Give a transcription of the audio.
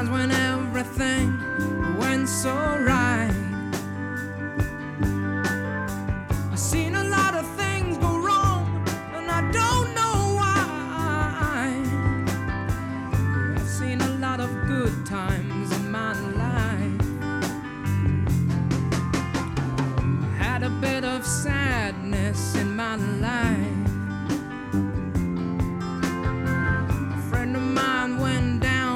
times when everything went so right. I've seen a lot of things go wrong, and I don't know why. I've seen a lot of good times in my life. I had a bit of sadness in my life.